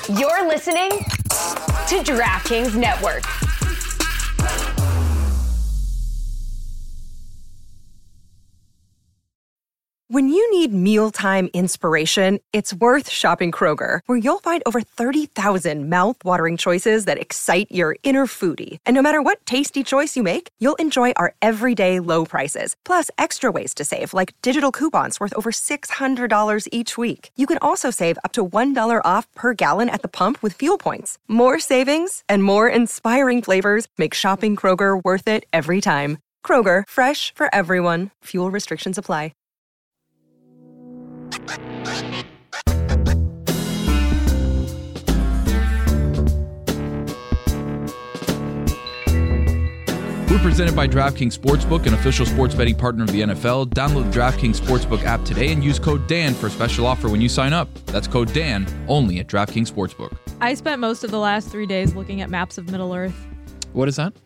You're listening to DraftKings Network. When you need mealtime inspiration, it's worth shopping Kroger, where you'll find over 30,000 mouth-watering choices that excite your inner foodie. And no matter what tasty choice you make, you'll enjoy our everyday low prices, plus extra ways to save, like digital coupons worth over $600 each week. You can also save up to $1 off per gallon at the pump with fuel points. More savings and more inspiring flavors make shopping Kroger worth it every time. Kroger, fresh for everyone. Fuel restrictions apply. We're presented by DraftKings Sportsbook, an official sports betting partner of the NFL. Download the DraftKings Sportsbook app today and use code DAN for a special offer when you sign up. That's code DAN, only at DraftKings Sportsbook. I spent most of the last 3 days looking at maps of Middle-earth. What is that?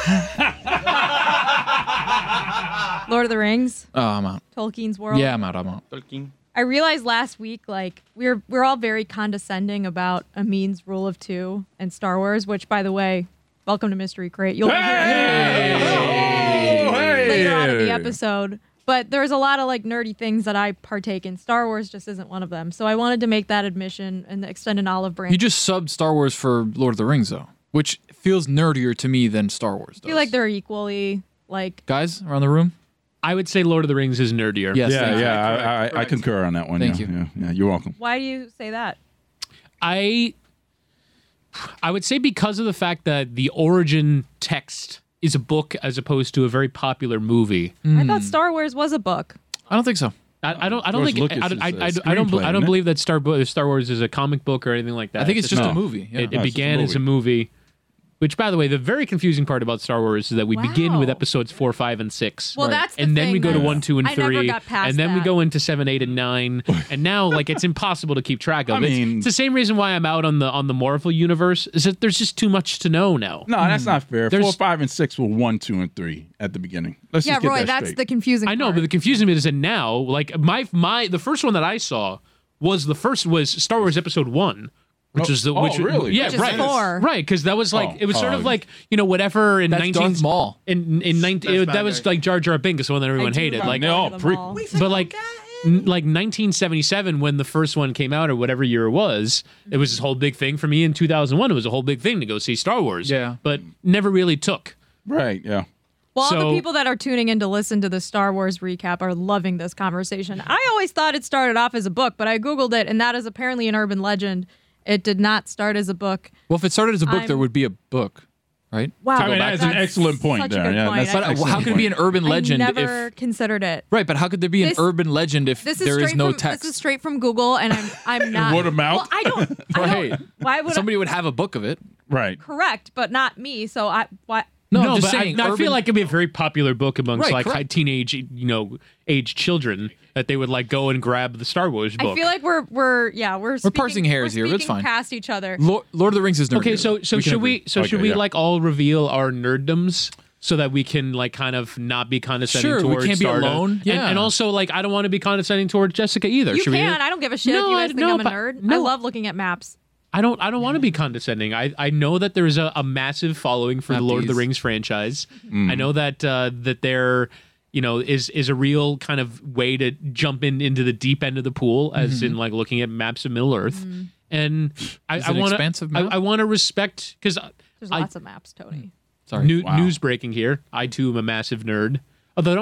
Lord of the Rings. Oh, I'm out. Tolkien's world. Yeah, I'm out. Tolkien. I realized last week, like, we're all very condescending about Amin's rule of two and Star Wars, which, by the way, welcome to Mystery Crate. You'll be hearing later on in the episode. But there's a lot of, like, nerdy things that I partake in. Star Wars just isn't one of them. So I wanted to make that admission and extend an olive branch. You just subbed Star Wars for Lord of the Rings, though, which feels nerdier to me than Star Wars does. I feel like they're equally, like... Guys around the room? I would say Lord of the Rings is nerdier. Yes, I concur on that one. Thank you. Yeah, you're welcome. Why do you say that? I would say because of the fact that the origin text is a book as opposed to a very popular movie. I thought Star Wars was a book. I don't think so. I don't George think Lucas is a I don't screenplay, isn't it? believe that Star Wars is a comic book or anything like that. I think it's just No. a movie. Yeah. It No, it's just a began as a movie. Which, by the way, the very confusing part about Star Wars is that we begin with Wow. episodes 4, 5, and 6. Well, that's the and then we thing go to that 1, 2, and I never 3. got past And then we that. go into 7, 8, and 9. And now, like, it's impossible to keep track of. I mean- It's the same reason why I'm out on the Marvel universe, is that there's just too much to know now. No, that's not fair. There's- 4, 5, and 6 were 1, 2, and 3 at the beginning. Let's Yeah, just get Roy, that that's straight. the confusing I know, part. but the confusing bit is that now, like, the first one that I saw was Star Wars Episode 1. Which is the really? Yeah, Which is right, 4. right, because that was like Oh, it was sort of like whatever in That's 19 Darth Maul. in 19 that was like Jar Jar Binks, the one that everyone hated. Like, no, pre- but like 1977 when the first one came out or whatever year it was this whole big thing for me in 2001. It was a whole big thing to go see Star Wars. Yeah. but never really took. right, yeah. Well, all So- the people that are tuning in to listen to the Star Wars recap are loving this conversation. I always thought it started off as a book, but I Googled it, and that is apparently an urban legend. It did not start as a book. Well, if it started as a book, I'm- there would be a book, right? Wow. I mean, that's an excellent point such a there. good Yeah, point. that's But an excellent how could it be an point. urban legend I never if... considered it. Right, but how could there be an This- urban legend if This is there is straight no from, text? This is straight from Google, and I'm not. Word of mouth? Well, I don't. Right. Why would Somebody would have a book of it. Right. correct, but not me. So why? No, I'm No, just but saying. I urban- feel like it'd be a very popular book amongst Right, like correct. high teenage, age children that they would like go and grab the Star Wars book. I feel like we're speaking, parsing hairs here. It's speaking fine. past each other. Lord of the Rings is nerdy. Okay, so We can should agree. we Okay, should we yeah. like all reveal our nerddoms so that we can like kind of not be condescending Sure, we towards can't be Stardom? alone. Yeah. and also like I don't want to be condescending towards Jessica either. You Should can. we? I don't give a shit No, if you guys think no, I'm a but- nerd. I no. love looking at maps. I don't want to be condescending. I know that there's a massive following for the Not Lord of the these. Rings franchise. I know that that there is a real kind of way to jump into the deep end of the pool, as in like looking at maps of Middle Earth. And I Is it an want expansive to map? I want to respect because There's lots of maps, Tony. Sorry. Wow. news breaking here. I too am a massive nerd. Although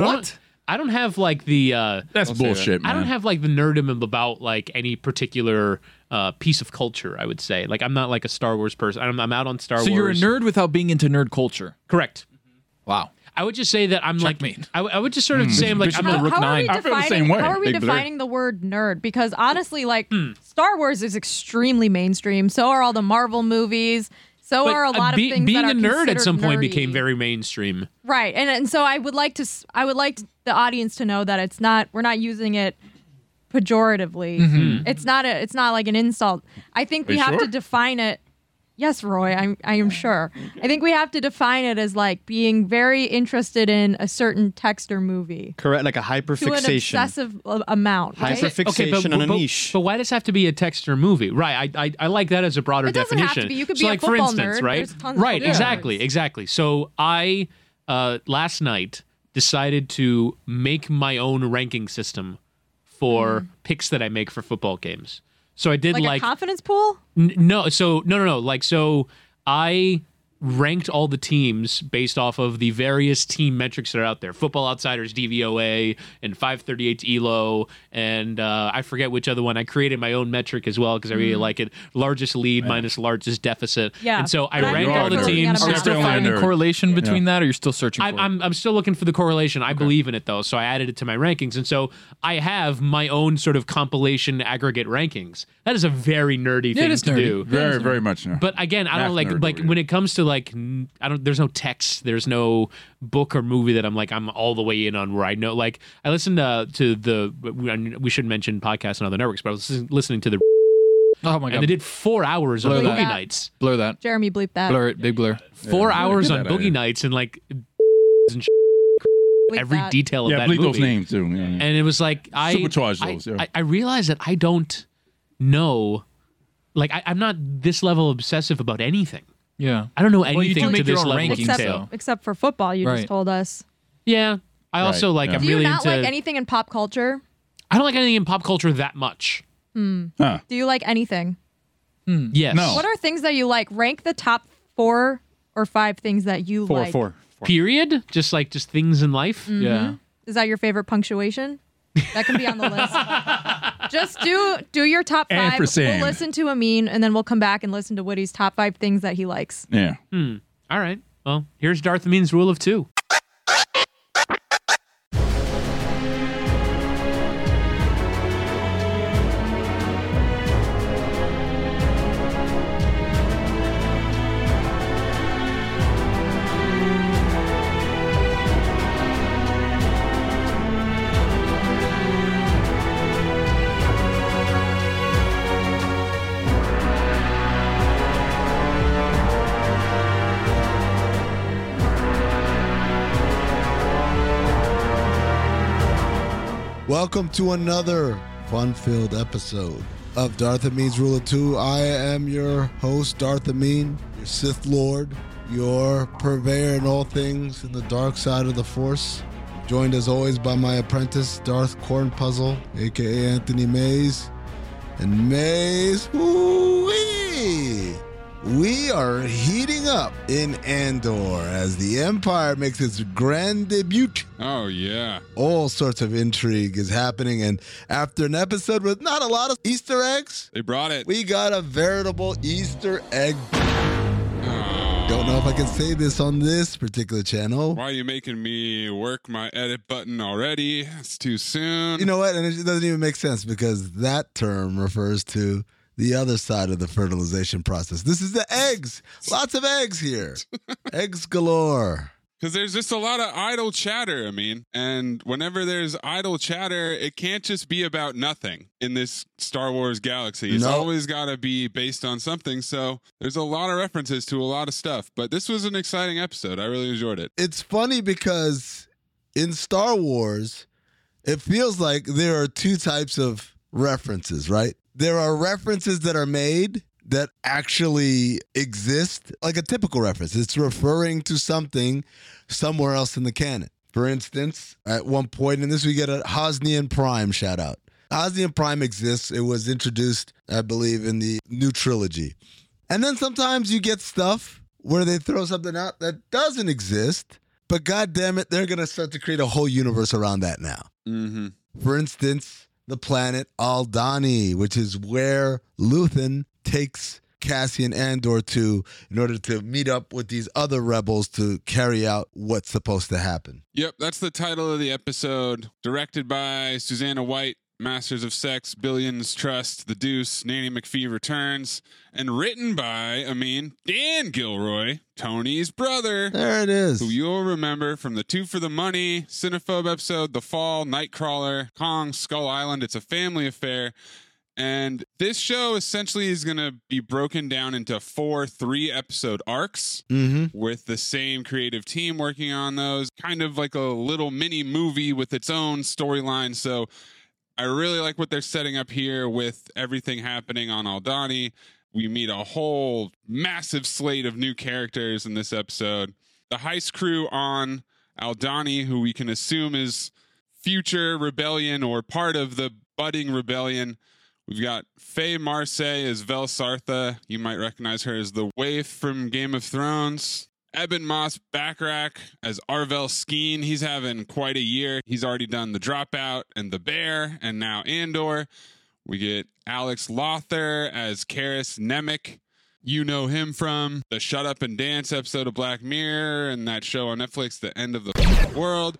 I don't have like the That's bullshit, man. I don't have like the nerdom about like any particular piece of culture. I would say like I'm not like a Star Wars person. I'm out on Star Wars. So you're a nerd without being into nerd culture. Correct. Wow. I would just say that I'm Checkmate. like I would just sort of say I'm like Bishop I'm of a, Rook How are we 9. I feel the defining, same way, how are we Big Blur. defining the word nerd? Because honestly, like Star Wars is extremely mainstream. So are all the Marvel movies. So but, are a lot of things being that are a nerd at some point nerdy. became very mainstream. Right, and so I would like the audience to know that we're not using it pejoratively. Mm-hmm. It's not like an insult. I think we Are you have sure? to define it Yes, Roy, I am sure. I think we have to define it as like being very interested in a certain text or movie. Correct, like a To hyperfixation. an obsessive amount, right? Hyperfixation on a niche. But why does it have to be a text or movie? Right. I like that as a broader It doesn't definition. have to be. You could so be a like, football for instance, nerd. right? There's tons of Right, football exactly. So I last night decided to make my own ranking system for picks that I make for football games. So I did Like a confidence pool? no. Like, so I ranked all the teams based off of the various team metrics that are out there. Football Outsiders DVOA and 538 ELO, and I forget which other one. I created my own metric as well because I really like it. Largest lead minus largest deficit. Yeah. And so I But I'm ranked very all the good looking at teams. a Are you map. still Definitely finding a nerd. correlation between that, or you're still searching for it? I'm still looking for the correlation. I believe in it though, so I added it to my rankings, and so I have my own sort of compilation aggregate rankings. That is a very nerdy Yeah, it thing is to nerdy. do. Very, very much. No. But again, I don't Math nerd like over when here. it comes to like there's no text, there's no book or movie that I'm all the way in on where I know. Like I listened to the we should mention podcasts on other networks, but I was listening to the Oh my and god! they did 4 hours on Blur Boogie that. Nights. Blur that. Jeremy bleep that. Blur it. Big blur. 4 hours get on that out of Boogie here. Nights and like and Bleep every that. detail of yeah, that bleep movie. those names too. Yeah, yeah. And it was like Supercharge those, yeah. I realized that I don't know, like I'm not this level obsessive about anything. Yeah. I don't know you anything do to make your this own level of rankings, detail. Except for football, you Right. just told us. Yeah, I also like. yeah. I'm Do you really not into. like anything in pop culture? I don't like anything in pop culture that much. Huh. Do you like anything? Yes. No. What are things that you like? Rank the top 4 or 5 things that you like. Four. Period. Just things in life. Yeah. Is that your favorite punctuation? That can be on the list. Just do your top 5. Ampersand. We'll listen to Amin, and then we'll come back and listen to Woody's top 5 things that he likes. Yeah. All right. Well, here's Darth Amin's rule of 2. Welcome to another fun-filled episode of Darth Amin's Rule of 2. I am your host, Darth Amin, your Sith Lord, your purveyor in all things in the dark side of the Force. Joined as always by my apprentice, Darth Cornpuzzle, aka Anthony Mays. And Mays, woo-wee! We are heating up in Andor as the Empire makes its grand debut. Oh, yeah. All sorts of intrigue is happening, and after an episode with not a lot of Easter eggs, They brought it. we got a veritable Easter egg. Don't know if I can say this on this particular channel. Why are you making me work my edit button already? It's too soon. You know what? And it doesn't even make sense because that term refers to the other side of the fertilization process. This is the eggs. Lots of eggs here. Eggs galore. Because there's just a lot of idle chatter, I mean. And whenever there's idle chatter, it can't just be about nothing in this Star Wars galaxy. It's No. always got to be based on something. So there's a lot of references to a lot of stuff. But this was an exciting episode. I really enjoyed it. It's funny because in Star Wars, it feels like there are two types of references, right? There are references that are made that actually exist, like a typical reference. It's referring to something somewhere else in the canon. For instance, at one point in this, we get a Hosnian Prime shout out. Hosnian Prime exists. It was introduced, I believe, in the new trilogy. And then sometimes you get stuff where they throw something out that doesn't exist, but God damn it, they're going to start to create a whole universe around that now. Mm-hmm. For instance, the planet Aldhani, which is where Luthen takes Cassian Andor to in order to meet up with these other rebels to carry out what's supposed to happen. Yep, that's the title of the episode. Directed by Susanna White, Masters of Sex, Billions Trust, The Deuce, Nanny McPhee Returns, and written by, Dan Gilroy, Tony's brother. There it is. Who you'll remember from the Two for the Money, Cinephobe episode, The Fall, Nightcrawler, Kong, Skull Island. It's a family affair. And this show essentially is going to be broken down into 4 3-episode arcs with the same creative team working on those, kind of like a little mini movie with its own storyline. So I really like what they're setting up here with everything happening on Aldhani. We meet a whole massive slate of new characters in this episode. The heist crew on Aldhani, who we can assume is future rebellion or part of the budding rebellion. We've got Faye Marseille as Vel Sartha. You might recognize her as the waif from Game of Thrones. Eben Moss Backrack as Arvel Skeen. He's having quite a year. He's already done The Dropout and The Bear, and now Andor. We get Alex Lothar as Karis Nemec. You know him from the Shut Up and Dance episode of Black Mirror and that show on Netflix, The End of the World.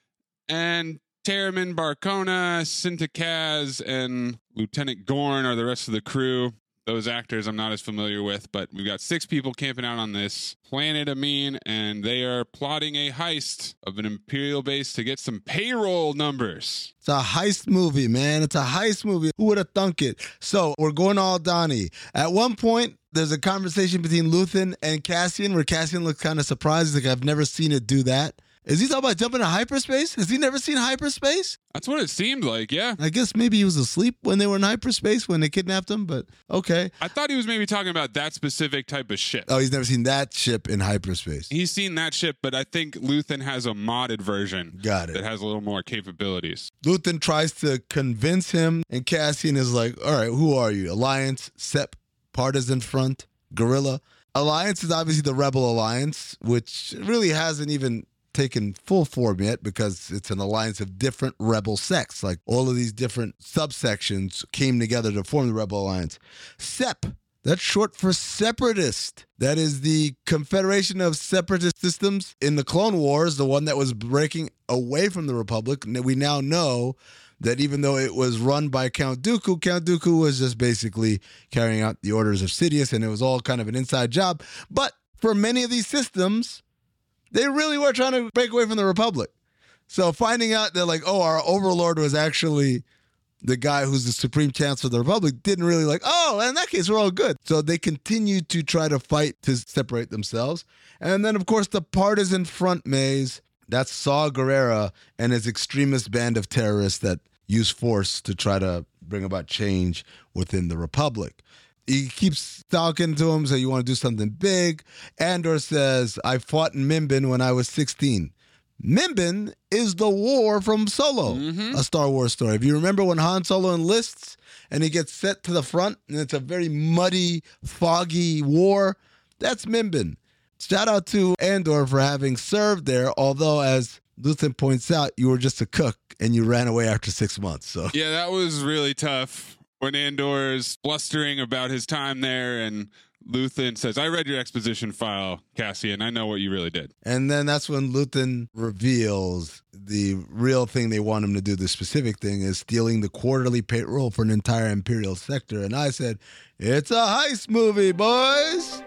And Taramin Barcona, Cinta Kaz, and Lieutenant Gorn are the rest of the crew. Those actors I'm not as familiar with, but we've got 6 people camping out on this planet, Amin, and they are plotting a heist of an Imperial base to get some payroll numbers. It's a heist movie, man. It's a heist movie. Who would have thunk it? So we're going to Aldhani. At one point, there's a conversation between Luthen and Cassian where Cassian looks kind of surprised. He's like, I've never seen it do that. Is he talking about jumping to hyperspace? Has he never seen hyperspace? That's what it seemed like, yeah. I guess maybe he was asleep when they were in hyperspace when they kidnapped him, but okay. I thought he was maybe talking about that specific type of ship. Oh, he's never seen that ship in hyperspace. He's seen that ship, but I think Luthen has a modded version. Got it. That has a little more capabilities. Luthen tries to convince him, and Cassian is like, all right, who are you? Alliance, SEP, Partisan Front, Guerrilla. Alliance is obviously the Rebel Alliance, which really hasn't even taken full form yet because it's an alliance of different rebel sects. Like all of these different subsections came together to form the Rebel Alliance. SEP, that's short for Separatist. That is the Confederation of Separatist Systems in the Clone Wars, the one that was breaking away from the Republic. And we now know that even though it was run by Count Dooku was just basically carrying out the orders of Sidious, and it was all kind of an inside job. But for many of these systems, they really were trying to break away from the Republic. So finding out that, like, oh, our overlord was actually the guy who's the Supreme Chancellor of the Republic didn't really like, oh, in that case, we're all good. So they continued to try to fight to separate themselves. And then, of course, the Partisan Front maze, that's Saw Gerrera and his extremist band of terrorists that use force to try to bring about change within the Republic. He keeps talking to him, so you want to do something big. Andor says, I fought in Mimban when I was 16. Mimban is the war from Solo, a Star Wars story. If you remember when Han Solo enlists and he gets set to the front, and it's a very muddy, foggy war, that's Mimban. Shout out to Andor for having served there, although, as Luthen points out, you were just a cook and you ran away after 6 months. So yeah, that was really tough. When Andor's blustering about his time there and Luthen says, I read your exposition file, Cassian. I know what you really did. And then that's when Luthen reveals the real thing they want him to do. The specific thing is stealing the quarterly payroll for an entire Imperial sector. And I said, it's a heist movie, boys.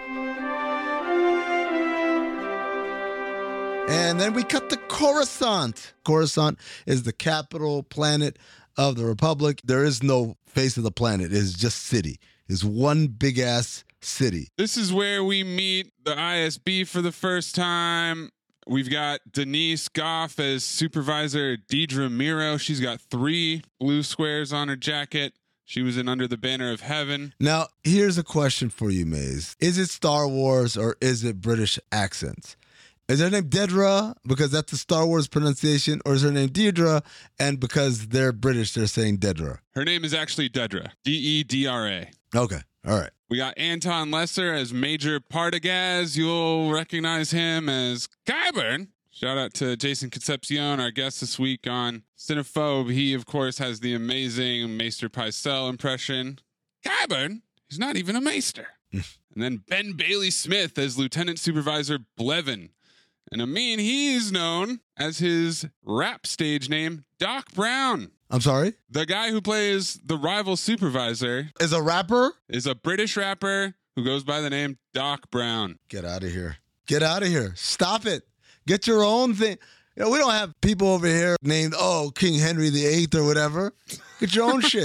And then we cut to Coruscant. Coruscant is the capital planet of the Republic. There is no face of the planet. It is just city. It's one big ass city. This is where we meet the ISB for the first time. We've got Denise Goff as Supervisor Deidre Miro. She's got 3 blue squares on her jacket. She was in Under the Banner of Heaven. Now, here's a question for you, Maze. Is it Star Wars or is it British accents? Is her name Dedra because that's the Star Wars pronunciation, or is her name Deidre and because they're British, they're saying Dedra? Her name is actually Dedra. Dedra. Okay. All right. We got Anton Lesser as Major Partagaz. You'll recognize him as Qyburn. Shout out to Jason Concepcion, our guest this week on Cinephobe. He, of course, has the amazing Maester Pycelle impression. Qyburn? He's not even a Maester. And then Ben Bailey Smith as Lieutenant Supervisor Blevin. And Amin, he's known as his rap stage name, Doc Brown. I'm sorry? The guy who plays the rival supervisor is a rapper? Is a British rapper who goes by the name Doc Brown. Get out of here. Get out of here. Stop it. Get your own thing. You know, we don't have people over here named, King Henry VIII or whatever. Get your own shit.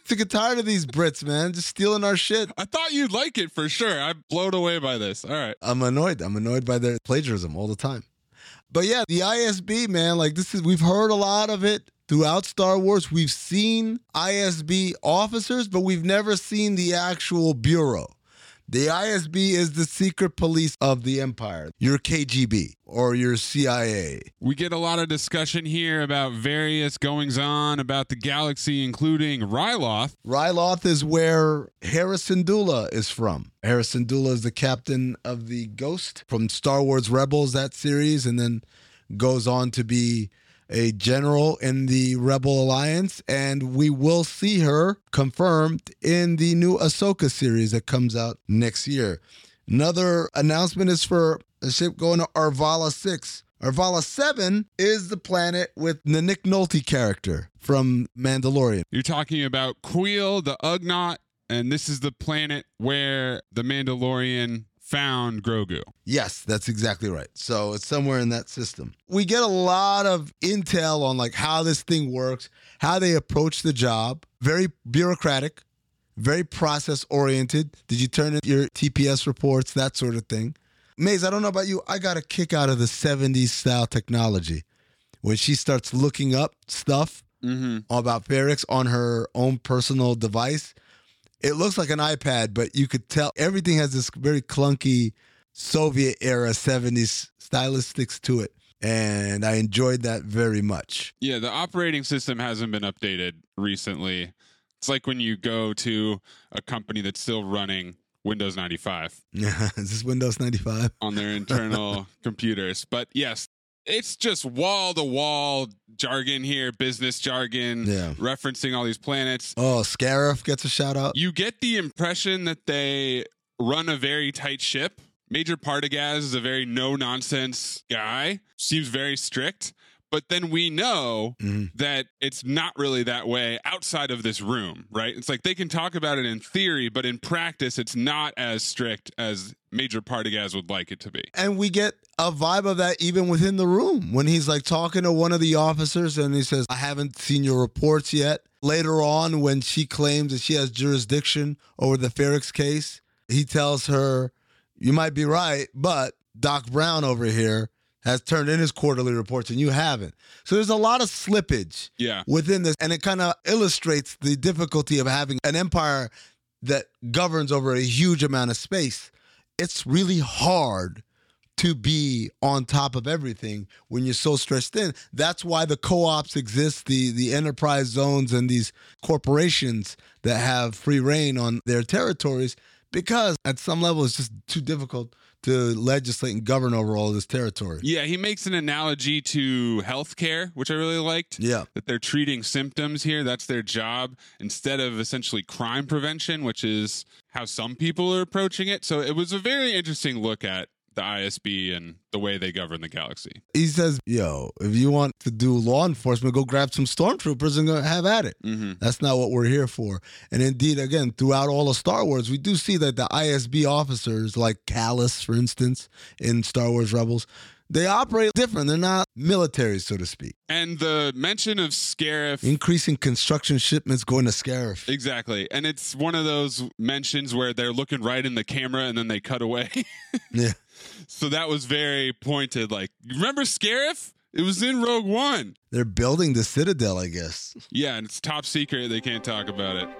Sick and tired of these Brits, man, just stealing our shit. I thought you'd like it for sure. I'm blown away by this. All right. I'm annoyed. I'm annoyed by their plagiarism all the time. But yeah, the ISB, man, like we've heard a lot of it throughout Star Wars. We've seen ISB officers, but we've never seen the actual bureau. The ISB is the secret police of the Empire, your KGB or your CIA. We get a lot of discussion here about various goings-on about the galaxy, including Ryloth. Ryloth is where Hera Syndulla is from. Hera Syndulla is the captain of the Ghost from Star Wars Rebels, that series, and then goes on to be a general in the Rebel Alliance, and we will see her confirmed in the new Ahsoka series that comes out next year. Another announcement is for a ship going to Arvala 6. Arvala 7 is the planet with the Nick Nolte character from Mandalorian. You're talking about Kuiil, the Ugnaught, and this is the planet where the Mandalorian found Grogu. Yes, that's exactly right. So it's somewhere in that system. We get a lot of intel on like how this thing works, how they approach the job. Very bureaucratic, very process oriented. Did you turn in your TPS reports, that sort of thing? Maze, I don't know about you. I got a kick out of the 70s style technology. When she starts looking up stuff about Ferrix on her own personal device, it looks like an iPad, but you could tell everything has this very clunky Soviet-era 70s stylistics to it. And I enjoyed that very much. Yeah, the operating system hasn't been updated recently. It's like when you go to a company that's still running Windows 95. Is this Windows 95? On their internal computers. But yes, it's just wall-to-wall jargon here, business jargon, referencing all these planets. Oh, Scarif gets a shout-out. You get the impression that they run a very tight ship. Major Partagaz is a very no-nonsense guy, seems very strict. But then we know that it's not really that way outside of this room, right? It's like they can talk about it in theory, but in practice, it's not as strict as Major Partagaz would like it to be. And we get a vibe of that even within the room when he's like talking to one of the officers and he says, I haven't seen your reports yet. Later on, when she claims that she has jurisdiction over the Ferrix case, he tells her, you might be right, but Doc Brown over here has turned in his quarterly reports and you haven't. So there's a lot of slippage within this. And it kind of illustrates the difficulty of having an empire that governs over a huge amount of space. It's really hard to be on top of everything when you're so stretched thin. That's why the co-ops exist, the enterprise zones and these corporations that have free reign on their territories, because at some level it's just too difficult to legislate and govern over all this territory. Yeah, he makes an analogy to healthcare, which I really liked. Yeah. That they're treating symptoms here. That's their job, instead of essentially crime prevention, which is how some people are approaching it. So it was a very interesting look at the ISB and the way they govern the galaxy. He says, yo, if you want to do law enforcement, go grab some stormtroopers and go have at it. That's not what we're here for. And indeed, again, throughout all of Star Wars, we do see that the ISB officers, like Kallus, for instance, in Star Wars Rebels, they operate different. They're not military, so to speak. And the mention of Scarif. Increasing construction shipments going to Scarif. Exactly. And it's one of those mentions where they're looking right in the camera and then they cut away. Yeah. So that was very pointed. Like, remember Scarif? It was in Rogue One. They're building the Citadel, I guess. Yeah, and it's top secret. They can't talk about it.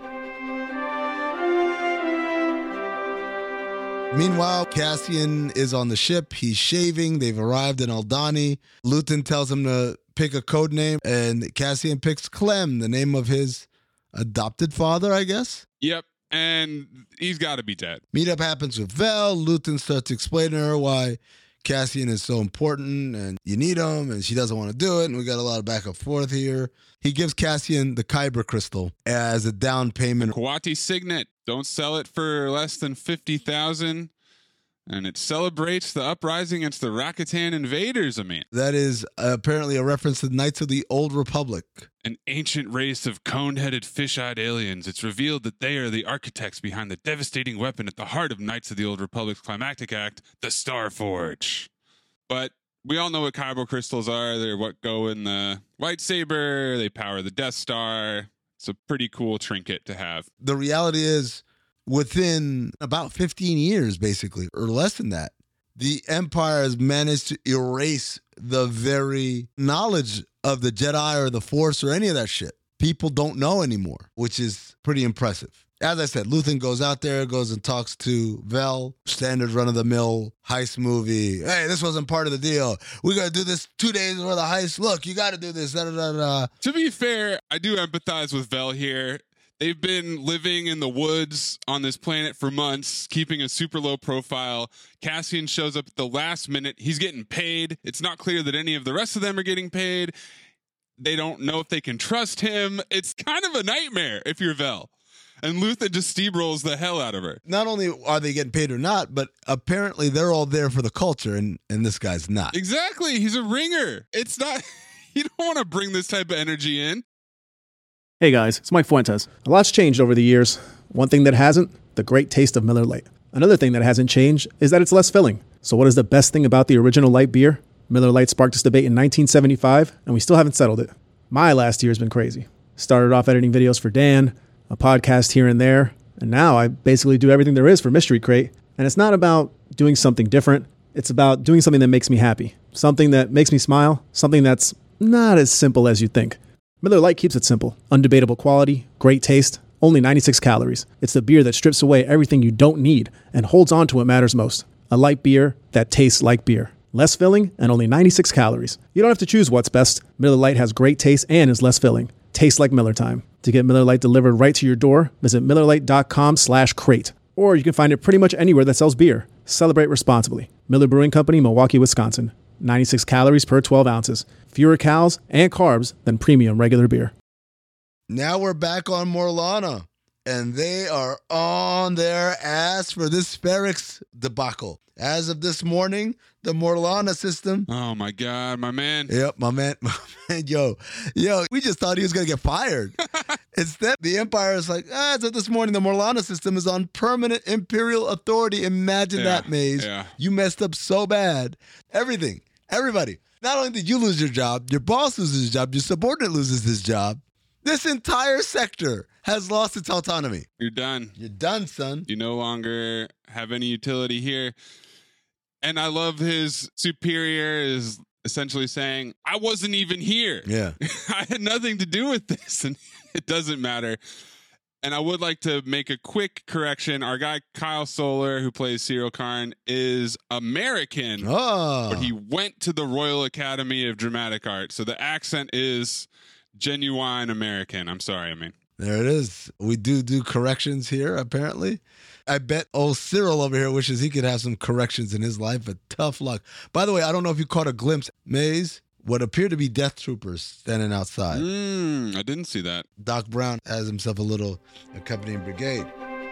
Meanwhile, Cassian is on the ship. He's shaving. They've arrived in Aldhani. Luthen tells him to pick a code name, and Cassian picks Clem, the name of his adopted father, I guess. Yep. And he's got to be dead. Meetup happens with Vel. Luthen starts explaining to her why Cassian is so important and you need him, and she doesn't want to do it. And we got a lot of back and forth here. He gives Cassian the Kyber crystal as a down payment. Kawati Signet. Don't sell it for less than 50,000. And it celebrates the uprising against the Rakatan invaders, That is apparently a reference to the Knights of the Old Republic. An ancient race of cone-headed, fish-eyed aliens. It's revealed that they are the architects behind the devastating weapon at the heart of Knights of the Old Republic's climactic act, the Starforge. But we all know what Kyber crystals are. They're what go in the lightsaber. They power the Death Star. It's a pretty cool trinket to have. The reality is, within about 15 years, basically, or less than that, the Empire has managed to erase the very knowledge of the Jedi or the Force or any of that shit. People don't know anymore, which is pretty impressive. As I said, Luthen goes out there, goes and talks to Vel, standard run-of-the-mill heist movie. Hey, this wasn't part of the deal. We got to do this 2 days before the heist. Look, you got to do this. Da, da, da, da. To be fair, I do empathize with Vel here. They've been living in the woods on this planet for months, keeping a super low profile. Cassian shows up at the last minute. He's getting paid. It's not clear that any of the rest of them are getting paid. They don't know if they can trust him. It's kind of a nightmare if you're Vel. And Luthen just steamrolls the hell out of her. Not only are they getting paid or not, but apparently they're all there for the culture, and this guy's not. Exactly. He's a ringer. It's not... You don't want to bring this type of energy in. Hey guys, it's Mike Fuentes. A lot's changed over the years. One thing that hasn't, the great taste of Miller Lite. Another thing that hasn't changed is that it's less filling. So what is the best thing about the original light beer? Miller Lite sparked this debate in 1975, and we still haven't settled it. My last year has been crazy. Started off editing videos for Dan, a podcast here and there, and now I basically do everything there is for Mystery Crate. And it's not about doing something different. It's about doing something that makes me happy. Something that makes me smile. Something that's not as simple as you think. Miller Lite keeps it simple. Undebatable quality, great taste, only 96 calories. It's the beer that strips away everything you don't need and holds on to what matters most. A light beer that tastes like beer. Less filling and only 96 calories. You don't have to choose what's best. Miller Lite has great taste and is less filling. Tastes like Miller time. To get Miller Lite delivered right to your door, visit MillerLite.com/crate. Or you can find it pretty much anywhere that sells beer. Celebrate responsibly. Miller Brewing Company, Milwaukee, Wisconsin. 96 calories per 12 ounces. Fewer calories and carbs than premium regular beer. Now we're back on Morlana, and they are on their ass for this Ferrix debacle. As of this morning, the Morlana system. Oh, my God, my man. Yep, my man. Yo, we just thought he was going to get fired. Instead, the Empire is like, as of this morning, the Morlana system is on permanent Imperial authority. Imagine that, Maze. Yeah. You messed up so bad. Everything, everybody. Not only did you lose your job, your boss loses his job, your subordinate loses his job. This entire sector has lost its autonomy. You're done. You're done, son. You no longer have any utility here. And I love his superior is essentially saying, I wasn't even here. Yeah. I had nothing to do with this, and it doesn't matter. And I would like to make a quick correction. Our guy, Kyle Solar, who plays Cyril Karn, is American, but he went to the Royal Academy of Dramatic Art. So the accent is genuine American. I'm sorry, I mean. There it is. We do corrections here, apparently. I bet old Cyril over here wishes he could have some corrections in his life, but tough luck. By the way, I don't know if you caught a glimpse. Maze, what appear to be death troopers standing outside. I didn't see that. Doc Brown has himself a little accompanying brigade.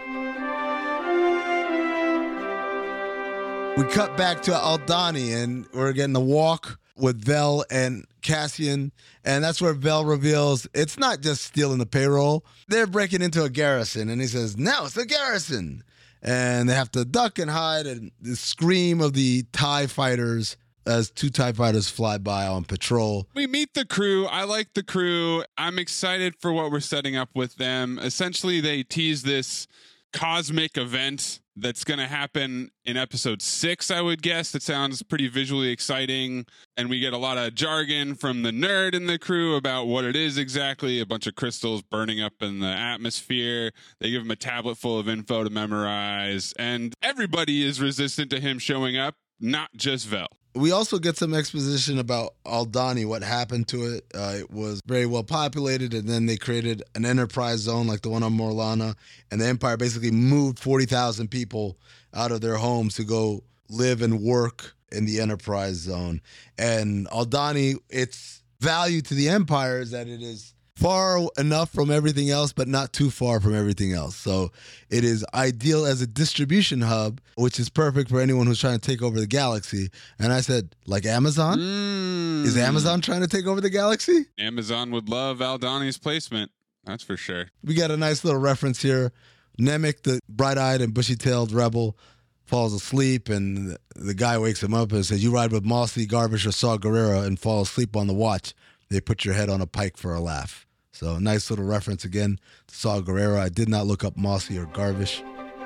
We cut back to Aldhani, and we're getting the walk with Vel and Cassian, and that's where Vel reveals it's not just stealing the payroll. They're breaking into a garrison, and he says, now it's the garrison. And they have to duck and hide, and the scream of the TIE fighters as two TIE fighters fly by on patrol. We meet the crew. I like the crew. I'm excited for what we're setting up with them. Essentially, they tease this cosmic event that's going to happen in episode 6, I would guess. That sounds pretty visually exciting. And we get a lot of jargon from the nerd in the crew about what it is exactly. A bunch of crystals burning up in the atmosphere. They give him a tablet full of info to memorize. And everybody is resistant to him showing up, not just Vel. We also get some exposition about Aldhani, what happened to it. It was very well populated, and then they created an enterprise zone like the one on Morlana, and the Empire basically moved 40,000 people out of their homes to go live and work in the enterprise zone. And Aldhani, its value to the Empire is that it is far enough from everything else, but not too far from everything else. So it is ideal as a distribution hub, which is perfect for anyone who's trying to take over the galaxy. And I said, like Amazon? Is Amazon trying to take over the galaxy? Amazon would love Aldhani's placement. That's for sure. We got a nice little reference here. Nemik, the bright-eyed and bushy-tailed rebel, falls asleep, and the guy wakes him up and says, you ride with Mossy, Garvish, or Saw Gerrera and fall asleep on the watch. They put your head on a pike for a laugh. So nice little reference again to Saw Gerrera. I did not look up Mossy or Garvish.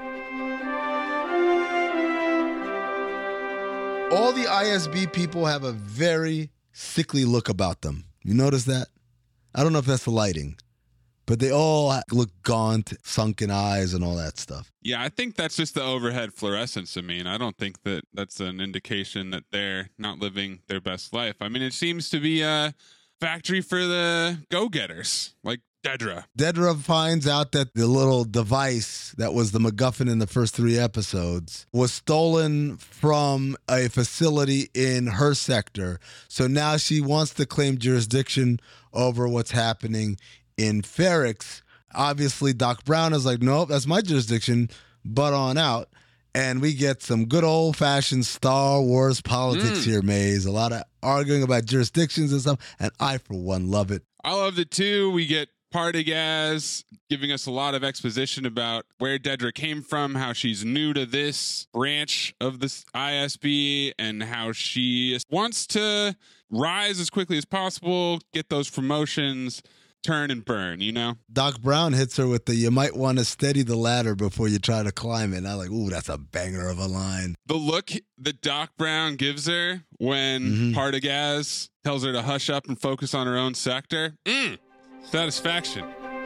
All the ISB people have a very sickly look about them. You notice that? I don't know if that's the lighting, but they all look gaunt, sunken eyes, and all that stuff. Yeah, I think that's just the overhead fluorescence. I mean, I don't think that that's an indication that they're not living their best life. I mean, it seems to be a factory for the go-getters, like Dedra. Dedra finds out that the little device that was the MacGuffin in the first 3 episodes was stolen from a facility in her sector. So now she wants to claim jurisdiction over what's happening in Ferrix. Obviously, Doc Brown is like, nope, that's my jurisdiction, butt on out. And we get some good old-fashioned Star Wars politics here, Maze. A lot of arguing about jurisdictions and stuff, and I, for one, love it. I loved it, too. We get Partagaz giving us a lot of exposition about where Dedra came from, how she's new to this branch of this ISB, and how she wants to rise as quickly as possible, get those promotions, turn and burn, you know? Doc Brown hits her with the, you might want to steady the ladder before you try to climb it. And I'm like, ooh, that's a banger of a line. The look that Doc Brown gives her when Partagaz tells her to hush up and focus on her own sector, satisfaction.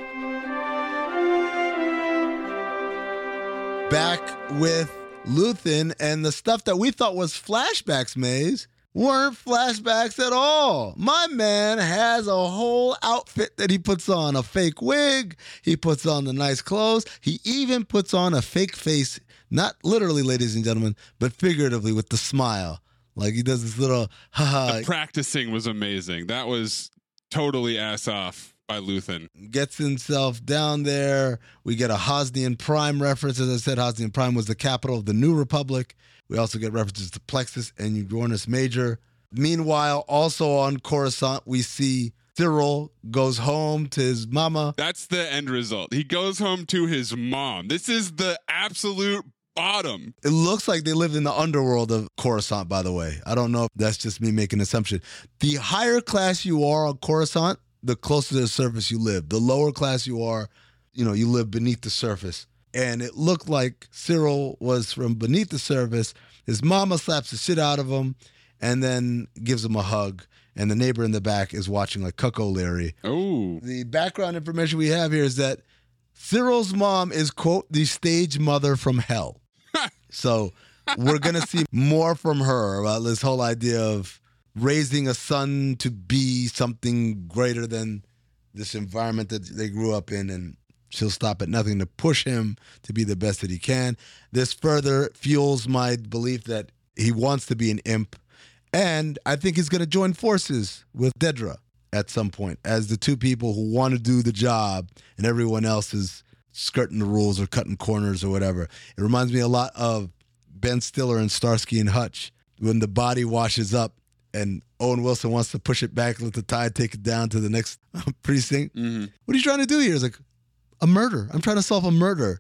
Back with Luthen, and the stuff that we thought was flashbacks, Maze, weren't flashbacks at all. My man has a whole outfit that he puts on, a fake wig. He puts on the nice clothes. He even puts on a fake face, not literally, ladies and gentlemen, but figuratively with the smile. Like he does this little, The practicing was amazing. That was totally ass off by Luthen. Gets himself down there. We get a Hosnian Prime reference. As I said, Hosnian Prime was the capital of the New Republic. We also get references to Plexus and Uranus Major. Meanwhile, also on Coruscant, we see Cyril goes home to his mama. That's the end result. He goes home to his mom. This is the absolute bottom. It looks like they lived in the underworld of Coruscant, by the way. I don't know if that's just me making an assumption. The higher class you are on Coruscant, the closer to the surface you live. The lower class you are, you live beneath the surface. And it looked like Cyril was from beneath the surface. His mama slaps the shit out of him and then gives him a hug. And the neighbor in the back is watching like Cuck O'Leary. Oh. The background information we have here is that Cyril's mom is, quote, the stage mother from hell. So we're going to see more from her about this whole idea of raising a son to be something greater than this environment that they grew up in, and she'll stop at nothing to push him to be the best that he can. This further fuels my belief that he wants to be an imp, and I think he's going to join forces with Dedra at some point as the two people who want to do the job and everyone else is skirting the rules or cutting corners or whatever. It reminds me a lot of Ben Stiller and Starsky and Hutch when the body washes up and Owen Wilson wants to push it back, let the tide take it down to the next precinct. Mm-hmm. What are you trying to do here? He's like, a murder. I'm trying to solve a murder.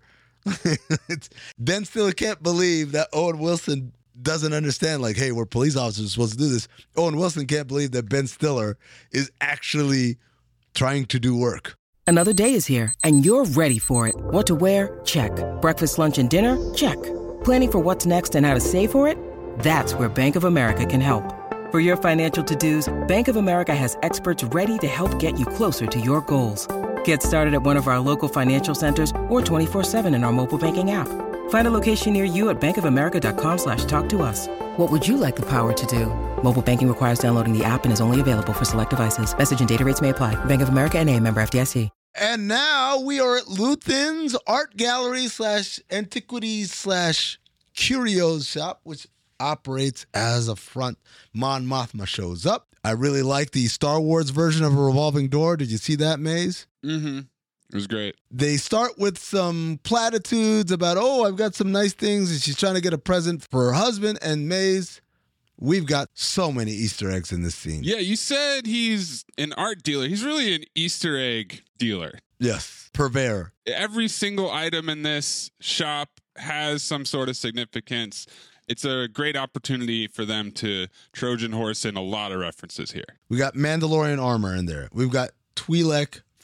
Ben Stiller can't believe that Owen Wilson doesn't understand, like, hey, we're police officers supposed to do this. Owen Wilson can't believe that Ben Stiller is actually trying to do work. Another day is here, and you're ready for it. What to wear? Check. Breakfast, lunch, and dinner? Check. Planning for what's next and how to save for it? That's where Bank of America can help. For your financial to-dos, Bank of America has experts ready to help get you closer to your goals. Get started at one of our local financial centers or 24/7 in our mobile banking app. Find a location near you at bankofamerica.com/talktous. What would you like the power to do? Mobile banking requires downloading the app and is only available for select devices. Message and data rates may apply. Bank of America NA, member FDIC. And now we are at Luthen's art gallery / antiquities / curios shop, which operates as a front. Mon Mothma shows up. I really like the Star Wars version of a revolving door. Did you see that, Maze? Mm-hmm. It was great. They start with some platitudes about, I've got some nice things, and she's trying to get a present for her husband. And Maze, we've got so many Easter eggs in this scene. Yeah, you said he's an art dealer. He's really an Easter egg dealer. Yes, purveyor. Every single item in this shop has some sort of significance. It's a great opportunity for them to Trojan horse in a lot of references here. We got Mandalorian armor in there. We've got Twi'lek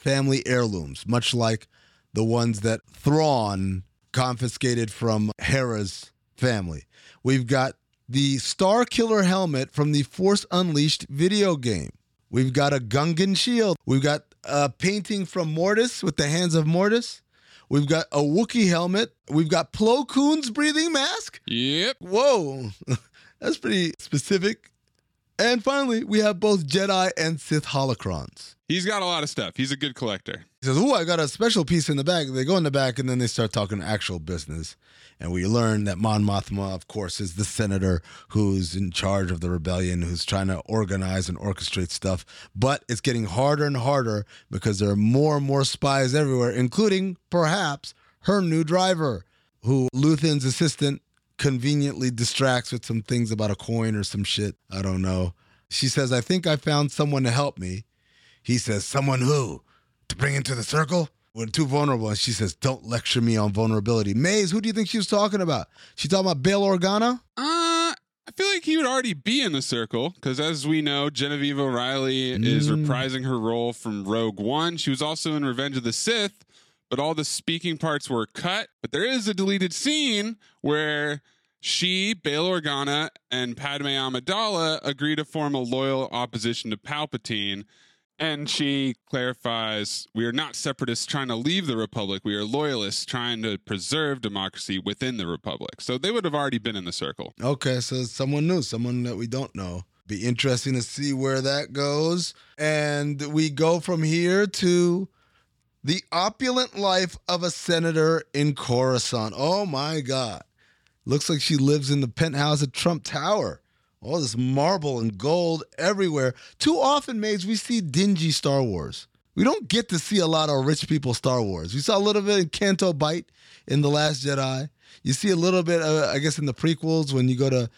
family heirlooms, much like the ones that Thrawn confiscated from Hera's family. We've got the Star Killer helmet from the Force Unleashed video game. We've got a Gungan shield. We've got a painting from Mortis with the hands of Mortis. We've got a Wookiee helmet. We've got Plo Koon's breathing mask. Yep. Whoa. That's pretty specific. And finally, we have both Jedi and Sith holocrons. He's got a lot of stuff. He's a good collector. He says, I got a special piece in the back. They go in the back, and then they start talking actual business. And we learn that Mon Mothma, of course, is the senator who's in charge of the rebellion, who's trying to organize and orchestrate stuff. But it's getting harder and harder because there are more and more spies everywhere, including, perhaps, her new driver, who Luthen's assistant conveniently distracts with some things about a coin or some shit. I don't know. She says, I think I found someone to help me. He says, someone who? To bring into the circle? We're too vulnerable. And she says, don't lecture me on vulnerability. Maze, who do you think she was talking about? She talking about Bail Organa? I feel like he would already be in the circle because, as we know, Genevieve O'Reilly is reprising her role from Rogue One. She was also in Revenge of the Sith, but all the speaking parts were cut. But there is a deleted scene where she, Bail Organa, and Padme Amidala agree to form a loyal opposition to Palpatine. And she clarifies, we are not separatists trying to leave the Republic. We are loyalists trying to preserve democracy within the Republic. So they would have already been in the circle. Okay, so someone new, someone that we don't know. Be interesting to see where that goes. And we go from here to the opulent life of a senator in Coruscant. Oh, my God. Looks like she lives in the penthouse at Trump Tower. All this marble and gold everywhere. Too often, Maze, we see dingy Star Wars. We don't get to see a lot of rich people Star Wars. We saw a little bit in Canto Bight in The Last Jedi. You see a little bit, I guess, in the prequels when you go to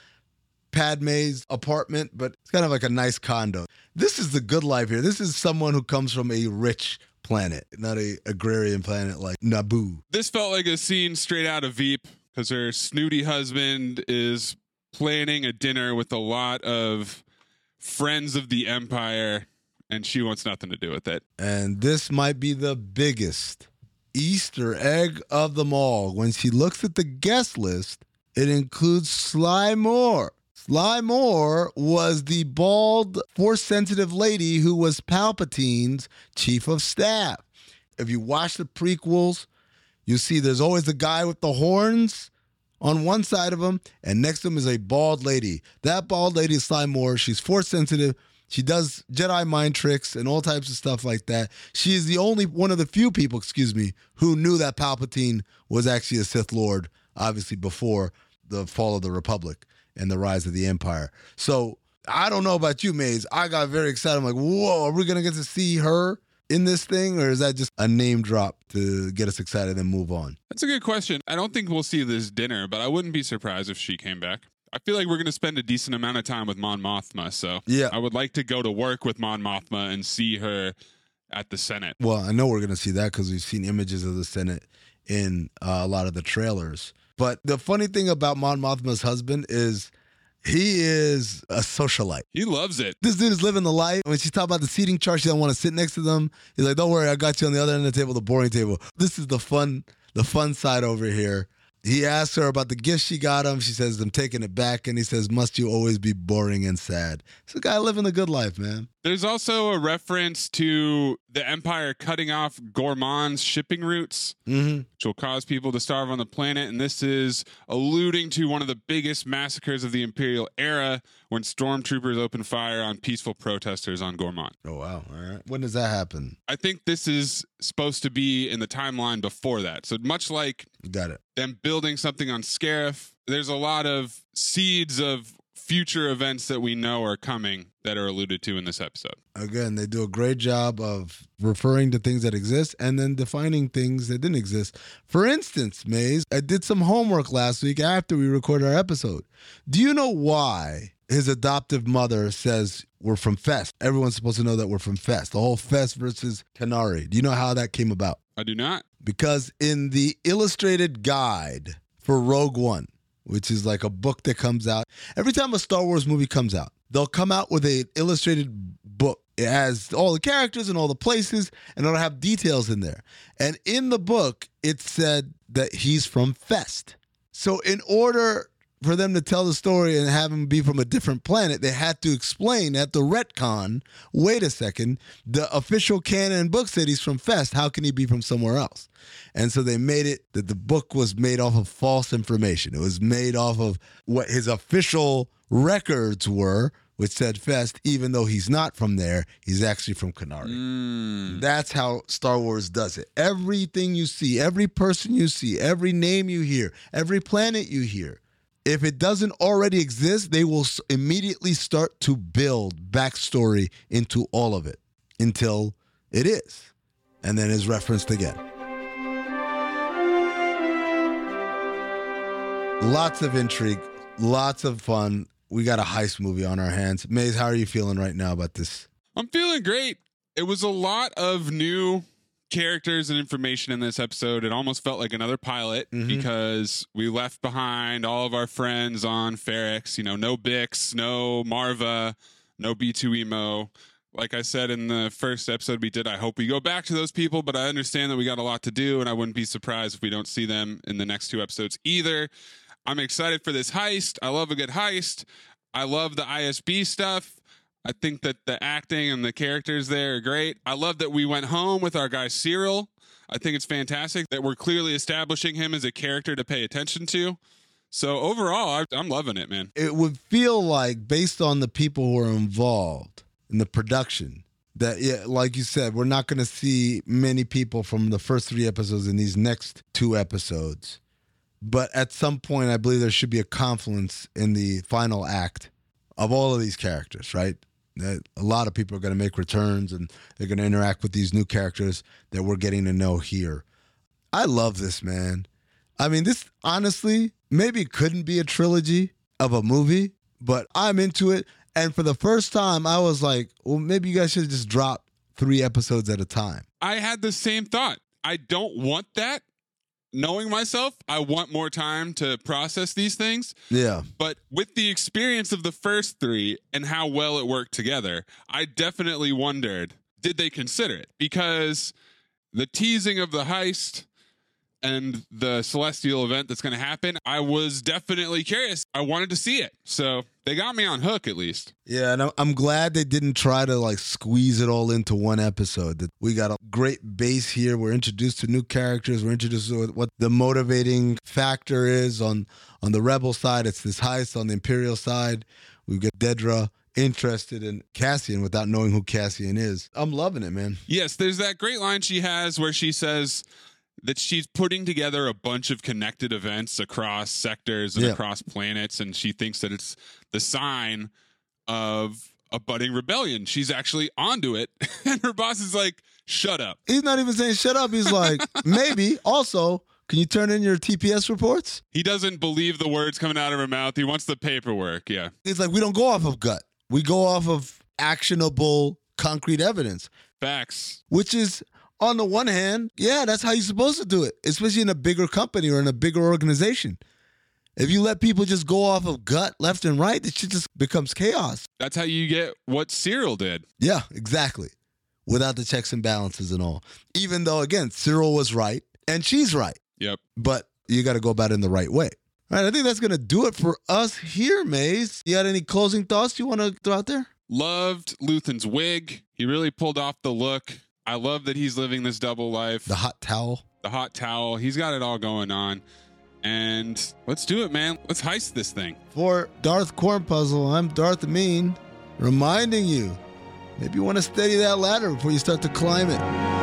Padme's apartment, but it's kind of like a nice condo. This is the good life here. This is someone who comes from a rich planet, not a agrarian planet like Naboo. This felt like a scene straight out of Veep because her snooty husband is planning a dinner with a lot of friends of the Empire, and she wants nothing to do with it. And this might be the biggest Easter egg of them all. When she looks at the guest list, it includes Sly Moore. Sly Moore was the bald, Force-sensitive lady who was Palpatine's chief of staff. If you watch the prequels, you see there's always the guy with the horns on one side of him, and next to him is a bald lady. That bald lady is Sly Moore. She's Force sensitive. She does Jedi mind tricks and all types of stuff like that. She is the only one of the few people, who knew that Palpatine was actually a Sith Lord, obviously before the fall of the Republic and the rise of the Empire. So I don't know about you, Maze. I got very excited. I'm like, whoa, are we going to get to see her in this thing, or is that just a name drop to get us excited and move on? That's a good question. I don't think we'll see this dinner, but I wouldn't be surprised if she came back. I feel like we're going to spend a decent amount of time with Mon Mothma, so yeah. I would like to go to work with Mon Mothma and see her at the Senate. Well, I know we're going to see that because we've seen images of the Senate in a lot of the trailers. But the funny thing about Mon Mothma's husband is he is a socialite. He loves it. This dude is living the life. When she's talking about the seating chart, she doesn't want to sit next to them. He's like, don't worry, I got you on the other end of the table, the boring table. This is the fun side over here. He asks her about the gifts she got him. She says, I'm taking it back. And he says, must you always be boring and sad? It's a guy living the good life, man. There's also a reference to the Empire cutting off Gormon's shipping routes, which will cause people to starve on the planet. And this is alluding to one of the biggest massacres of the Imperial era when stormtroopers opened fire on peaceful protesters on Gormon. Oh, wow. All right. When does that happen? I think this is supposed to be in the timeline before that. So much like got it. Them building something on Scarif, there's a lot of seeds of future events that we know are coming that are alluded to in this episode. Again, they do a great job of referring to things that exist and then defining things that didn't exist. For instance, Maze, I did some homework last week after we recorded our episode. Do you know why his adoptive mother says we're from Fest? Everyone's supposed to know that we're from Fest. The whole Fest versus Kenari. Do you know how that came about? I do not. Because in the illustrated guide for Rogue One, which is like a book that comes out, every time a Star Wars movie comes out, they'll come out with an illustrated book It has all the characters and all the places, and it'll have details in there. And in the book, it said that he's from Fest. So in order for them to tell the story and have him be from a different planet, they had to explain at the retcon, wait a second, the official canon book said he's from Fest. How can he be from somewhere else? And so they made it that the book was made off of false information. It was made off of what his official records were, which said Fest, even though he's not from there, he's actually from Kenari. That's how Star Wars does it. Everything you see, every person you see, every name you hear, every planet you hear, if it doesn't already exist, they will immediately start to build backstory into all of it until it is, and then is referenced again. Lots of intrigue, lots of fun. We got a heist movie on our hands. Maze, how are you feeling right now about this? I'm feeling great. It was a lot of new characters and information in this episode. It almost felt like another pilot because we left behind all of our friends on Ferrix. You know, no Bix, no Marva, no B2EMO. Like I said in the first episode we did, I hope we go back to those people, but I understand that we got a lot to do, and I wouldn't be surprised if we don't see them in the next 2 episodes either. I'm excited for this heist. I love a good heist. I love the ISB stuff. I think that the acting and the characters there are great. I love that we went home with our guy Cyril. I think it's fantastic that we're clearly establishing him as a character to pay attention to. So overall, I'm loving it, man. It would feel like, based on the people who are involved in the production, that, yeah, like you said, we're not going to see many people from the first 3 episodes in these next 2 episodes. But at some point, I believe there should be a confluence in the final act of all of these characters, right? That a lot of people are going to make returns and they're going to interact with these new characters that we're getting to know here. I love this, man. I mean, this honestly maybe couldn't be a trilogy of a movie, but I'm into it. And for the first time, I was like, well, maybe you guys should just drop 3 episodes at a time. I had the same thought. I don't want that. Knowing myself, I want more time to process these things. Yeah. But with the experience of the first 3 and how well it worked together, I definitely wondered, did they consider it? Because the teasing of the heist and the celestial event that's going to happen, I was definitely curious. I wanted to see it. So they got me on hook, at least. Yeah, and I'm glad they didn't try to like squeeze it all into one episode. That we got a great base here. We're introduced to new characters. We're introduced to what the motivating factor is on the Rebel side. It's this heist. On the Imperial side, we've got Dedra interested in Cassian without knowing who Cassian is. I'm loving it, man. Yes, there's that great line she has where she says that she's putting together a bunch of connected events across sectors and across planets, and she thinks that it's the sign of a budding rebellion. She's actually onto it, and her boss is like, shut up. He's not even saying shut up. He's like, maybe. Also, can you turn in your TPS reports? He doesn't believe the words coming out of her mouth. He wants the paperwork, yeah. It's like, we don't go off of gut. We go off of actionable, concrete evidence. Facts. Which is, on the one hand, yeah, that's how you're supposed to do it, especially in a bigger company or in a bigger organization. If you let people just go off of gut left and right, it shit just becomes chaos. That's how you get what Cyril did. Yeah, exactly. Without the checks and balances and all. Even though, again, Cyril was right and she's right. Yep. But you got to go about it in the right way. All right, I think that's going to do it for us here, Maze. You got any closing thoughts you want to throw out there? Loved Luthen's wig. He really pulled off the look. I love that he's living this double life. The hot towel. The hot towel. He's got it all going on. And let's do it, man. Let's heist this thing. For Darth Cornpuzzle, I'm Darth Amin, reminding you, maybe you want to steady that ladder before you start to climb it.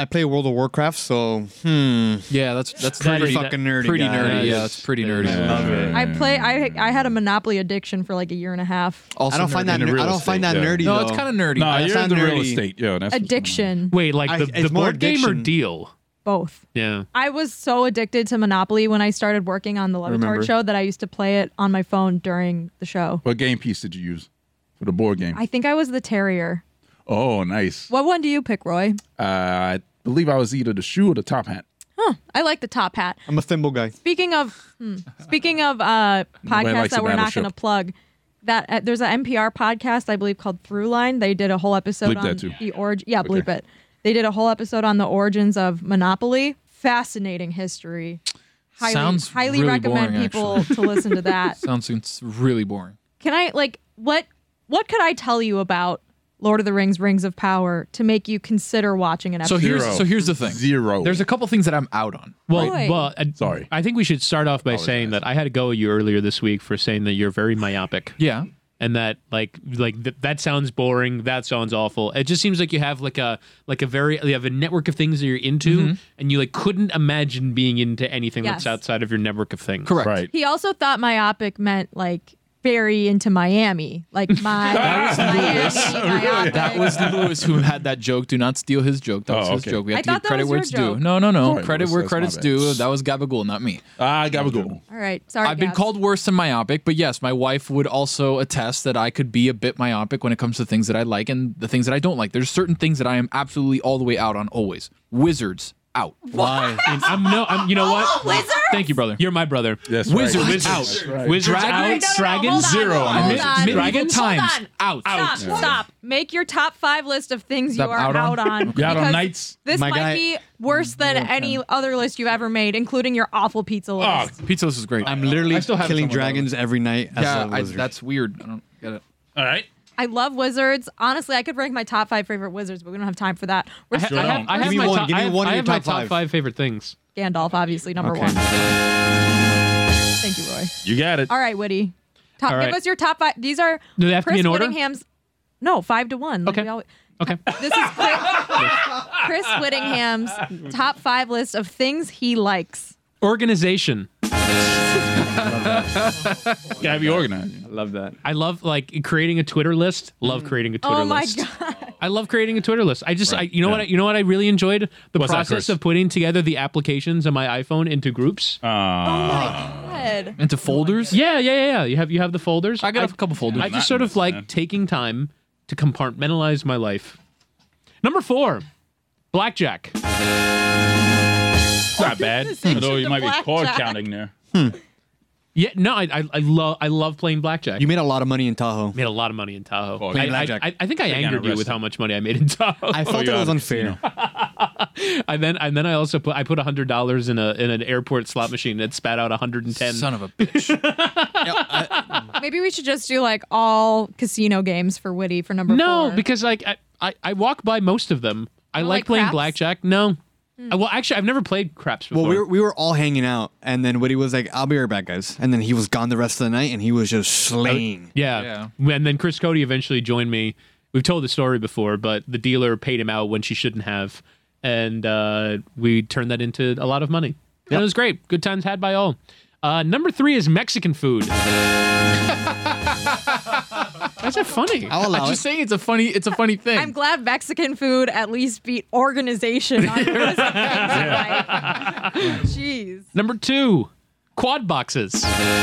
I play World of Warcraft, so Yeah, that's pretty fucking nerdy. Pretty guys. nerdy. Yeah, it's pretty nerdy. Love it. I had a Monopoly addiction for like a year and a half. Also I don't find that in the real nerdy. No, though. it's kind of nerdy. No, That you're in sounds the real nerdy. estate. Yeah, that's Addiction. Wait, like the it's more board game or addiction. deal? Both. Yeah. I was so addicted to Monopoly when I started working on the remember. Levitard show that I used to play it on my phone during the show. What game piece did you use for the board game? I think I was the Terrier. Oh, nice. What one do you pick, Roy? I believe I was either the shoe or the top hat. I like the top hat. I'm a thimble guy. Speaking of podcasts likes that the we're not Battleship. going to plug, that there's an NPR podcast I believe called Throughline. They did a whole episode Bleep on that too. the origin. Yeah, bleep it. They did a whole episode on the origins of Monopoly. Fascinating history. Sounds highly really recommend boring, people to listen to that. Sounds really boring. Can I what could I tell you about Lord of the Rings: Rings of Power to make you consider watching an So episode? here's the thing. Zero. There's a couple things that I'm out on. Well, Boy. Sorry. I think we should start off by saying that I had to go at you earlier this week for saying that you're very myopic. Yeah. And that that sounds boring. That sounds awful. It just seems like you have you have a network of things that you're into, and you couldn't imagine being into anything Yes. that's outside of your network of things. Correct. Right. He also thought myopic meant very into Miami, like my Miami. That was Lewis who had that joke. Do not steal his joke. That was his okay. joke. We have I to give thought that credit was where your it's joke. due. No. Sorry, Credit Lewis, where that's credit's my bad. due. That was Gabagool, not me. Gabagool. All right, sorry. I've been Gabs. called worse than myopic, but yes, my wife would also attest that I could be a bit myopic when it comes to things that I like and the things that I don't like. There's certain things that I am absolutely all the way out on always. Wizards, out. Why? You know what? Wizards? Thank you, brother. You're my brother. That's Wizards, right. out. That's right. Wizards Dragons? out. Dragons Zero on Hold Wizards. on. Medieval times, Hold on. out. Stop. Make your top 5 list of things Stop you are out out on? on. You out on because Knights? This My might guy- be worse than any other list you've ever made, including your awful pizza list. Pizza List is great. I'm literally I still have killing some of those. dragons every night as a wizard. that's weird. I don't get it. All right. I love wizards. Honestly, I could rank my top 5 favorite wizards, but we don't have time for that. We're I have Give me my one. top, Give me I have- one of I your have my top top five. 5 favorite things. Gandalf, obviously, number Okay. 1. Thank you, Roy. You got it. All right, Witty. All right. Give us your top 5. These are Do they have to Chris be in order? Whittingham's. No, 5 to 1. Okay. Okay. This is Chris Whittingham's top 5 list of things he likes. Organization. Gotta be organized. I love that. I love creating a Twitter list. Love creating a Twitter Oh my list. god. I love creating a Twitter list. I just, you know what I really enjoyed? The What's that, process Chris? of putting together the applications on my iPhone into groups. Oh my god. Into folders? Yeah. You have the folders. I got a couple folders. I just sort of like taking time to compartmentalize my life. Number 4, blackjack. It's not bad. Although you might be Blackjack. card counting there. Yeah, no, I love playing blackjack. You made a lot of money in Tahoe. made a lot of money in Tahoe. Playing blackjack. I think I They got angered you with arrested. how much money I made in Tahoe. I felt you're it was out of unfair. and then I also put $100 in an airport slot machine that spat out 110. Son of a bitch. Maybe we should just do all casino games for Witty for number 4. No, because I walk by most of them. I don't like like playing craps? blackjack. No. Well, actually, I've never played craps before. Well, we were all hanging out, and then Woody was like, "I'll be right back, guys." And then he was gone the rest of the night, and he was just slaying. Yeah. And then Chris Cody eventually joined me. We've told the story before, but the dealer paid him out when she shouldn't have. And we turned that into a lot of money. And it was great. Good times had by all. Number 3 is Mexican food. That's not funny. I'll allow I'm it. just saying it's a funny thing. I'm glad Mexican food at least beat organization on your list of things you like. Jeez. Number 2, quad boxes.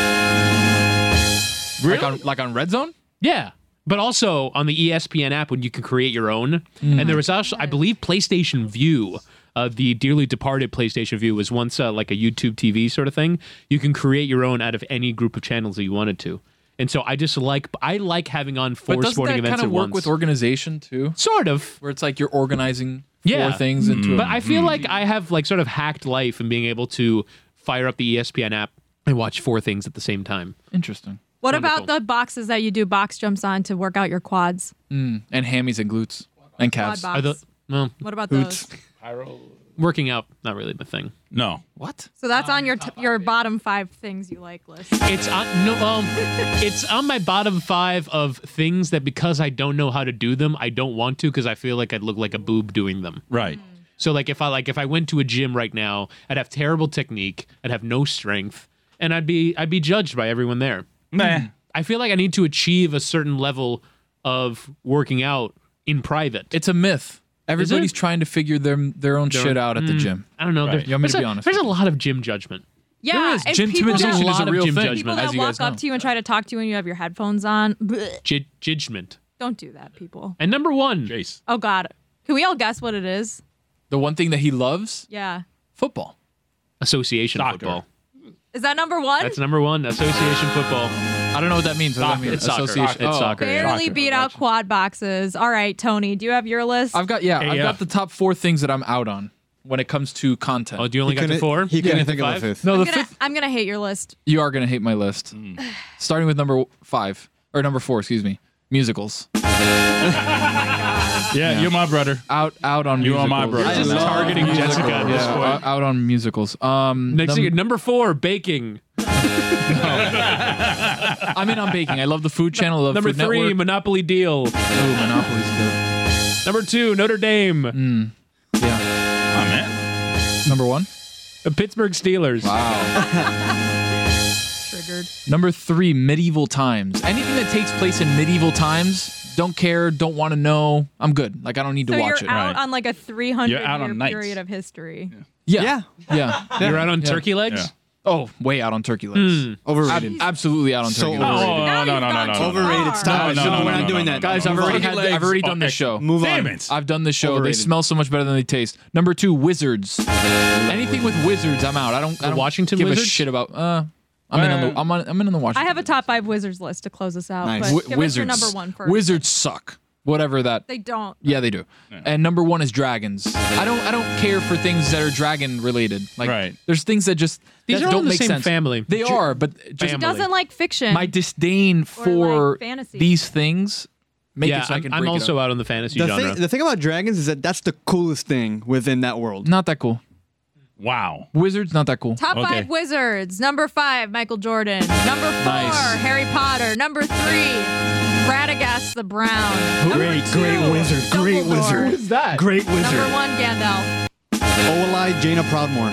Like on Red Zone? Yeah. But also on the ESPN app when you can create your own. And there was also, I believe, PlayStation View. The dearly departed PlayStation View was once like a YouTube TV sort of thing. You can create your own out of any group of channels that you wanted to. And so I like having on 4 But doesn't sporting that events kind at of work once. with organization too? Sort of. Where it's like you're organizing Yeah. 4 things into But I feel like I have sort of hacked life and being able to fire up the ESPN app and watch 4 things at the same time. Interesting. What Wonderful. about the boxes that you do box jumps on to work out your quads? And hammies and glutes and Quad calves. box. Well, What about those? working out, not really my thing. No. What? So that's on your bottom 5 things you like list. It's it's on my bottom 5 of things that because I don't know how to do them, I don't want to because I feel like I'd look like a boob doing them. Right. So like if I went to a gym right now, I'd have terrible technique, I'd have no strength, and I'd be judged by everyone there. Nah. I feel like I need to achieve a certain level of working out in private. It's a myth. Everybody's trying to figure their own shit out at the gym. I don't know. Right. You want me to be honest? There's a lot of gym judgment. Yeah, There is. and Gym people intimidation that, is a real gym thing. judgment, people as that you walk guys up know. to you and try to talk to you when you have your headphones on. Blech. Judgment. Don't do that, people. And number one, Jace. Oh God, can we all guess what it is? The one thing that he loves, Yeah, football. association Soccer. football. is that number one? That's number one, association football. I don't know what that means. What does that mean? It's soccer. Association. It's Oh. soccer. Barely Soccer, beat out gotcha. quad boxes. All right, Tony, do you have your list? I've got AF. the top 4 things that I'm out on when it comes to content. Oh, do you only got to 4? He couldn't Yeah. think of a 5? fifth. No, I'm the gonna, fifth. I'm gonna hate your list. You are gonna hate my list. Starting with number 5 or number 4, excuse me. Musicals. Yeah, you're my brother. Out on You musicals. are my brother. Just I love targeting Jessica at this Yeah, point. out on musicals. Next thing, number 4, baking. I'm in on baking. I love the Food Channel. I love Number Food 3, Network. Monopoly Deal. Ooh, Monopoly's good. Number 2, Notre Dame. Yeah. Oh, man. Number 1. The Pittsburgh Steelers. Triggered. Number 3, medieval times. Anything that takes place in medieval times, don't care, don't want to know. I'm good. Like I don't need to So watch you're it. out on like a 300 You're out year on knights. period of history. Yeah. Yeah. You're out on Yeah. turkey legs? Yeah. Oh, way out on turkey legs. Overrated. Absolutely out on So turkey overrated. legs. Oh, Now no, you've no, no, gone no, too no. Overrated. far. Stop. No, No, no, we're no, not no, doing no, that. no. Guys, I've already done this show. Move Damn on. it. I've done this show. Overrated. They smell so much better than they taste. Number 2, wizards. Anything with wizards, I'm out. I don't Washington give Wizards? a shit about. I'm in on the Washington. I have a top 5 Wizards list to close us out. Nice. But give us your Wizards. number 1 first. Wizards suck. Whatever that. They don't. Yeah, they do. And number 1 is dragons. I don't care for things that are dragon related. Like Right. there's things that just These that are all don't in the make same sense. family. They are, but just He doesn't like fiction. my disdain for like fantasy. these things make Yeah, it so I can I'm break it also up. out on the fantasy The genre. thing about dragons is that that's the coolest thing within that world. Not that cool. Wow. Wizards, not that cool. Top Okay. 5 Wizards. Number 5, Michael Jordan. Number 4, Nice. Harry Potter. Number 3, Radagast the Brown. Great wizard. Great wizard. Who's that? Great wizard. Number 1, Gandalf. Olalai Jaina Proudmoore.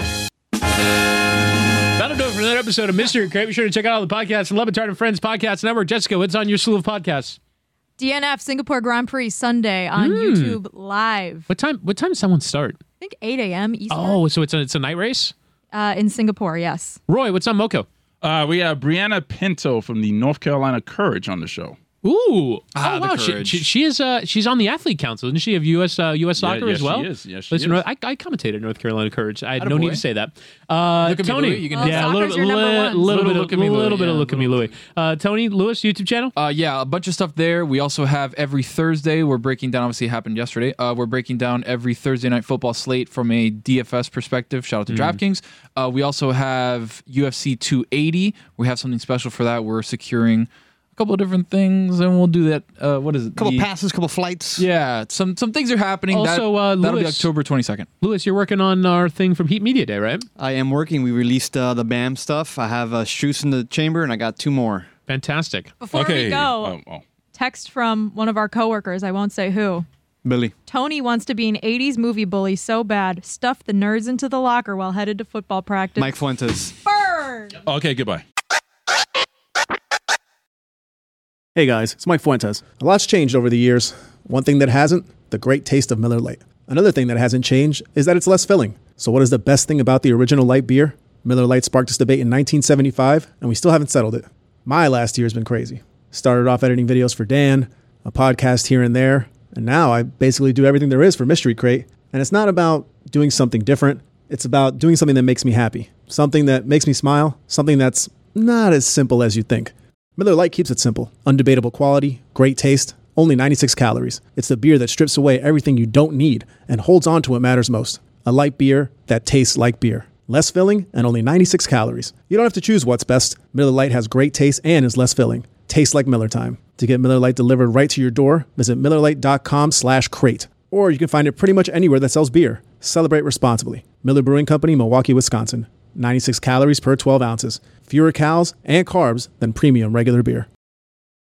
That'll do it for another episode of Mystery Crate. Be sure to check out all the podcasts and Levitard and Friends Podcast Network. Jessica, what's on your slew of podcasts? DNF Singapore Grand Prix Sunday on YouTube Live. What time does someone start? I think 8 a.m. Eastern. Oh, so it's a night race? In Singapore, yes. Roy, what's on Moco? We have Brianna Pinto from the North Carolina Courage on the show. Ooh. Ah, oh, the wow. Courage. She is she's on the athlete council, isn't she, of US soccer yeah, as well? she is. Yes, she Listen, is. I commentated North Carolina Courage. I had Atta no need boy. to say that. Look at me, Tony. Louis. You can- Well, yeah, a soccer's little, your number one. little bit of Look at me, Louis. little bit of Yeah, look at me, Louis. Tony Lewis YouTube channel. Yeah, a bunch of stuff there. We also have every Thursday. We're breaking down. Obviously, it happened yesterday. We're breaking down every Thursday night football slate from a DFS perspective. Shout out to DraftKings. We also have UFC 280. We have something special for that. We're securing a couple of different things, and we'll do that. What is it? Couple passes, couple flights. Yeah, some things are happening. Also, that'll be Louis- October 22nd. Lewis, you're working on our thing from Heat Media Day, right? I am working. We released the BAM stuff. I have Struce in the chamber, and I got 2 more. Fantastic. Before we go, text from one of our coworkers, I won't say who. Billy. Tony wants to be an 80s movie bully so bad, stuff the nerds into the locker while headed to football practice. Mike Fuentes. Burn! Okay, goodbye. Hey guys, it's Mike Fuentes. A lot's changed over the years. One thing that hasn't, the great taste of Miller Lite. Another thing that hasn't changed is that it's less filling. So what is the best thing about the original light beer? Miller Lite sparked this debate in 1975, and we still haven't settled it. My last year has been crazy. Started off editing videos for Dan, a podcast here and there, and now I basically do everything there is for Mystery Crate. And it's not about doing something different. It's about doing something that makes me happy. Something that makes me smile. Something that's not as simple as you think. Miller Lite keeps it simple. Undebatable quality, great taste, only 96 calories. It's the beer that strips away everything you don't need and holds on to what matters most. A light beer that tastes like beer. Less filling and only 96 calories. You don't have to choose what's best. Miller Lite has great taste and is less filling. Tastes like Miller time. To get Miller Lite delivered right to your door, visit MillerLite.com/crate. Or you can find it pretty much anywhere that sells beer. Celebrate responsibly. Miller Brewing Company, Milwaukee, Wisconsin. 96 calories per 12 ounces. Fewer calories and carbs than premium regular beer.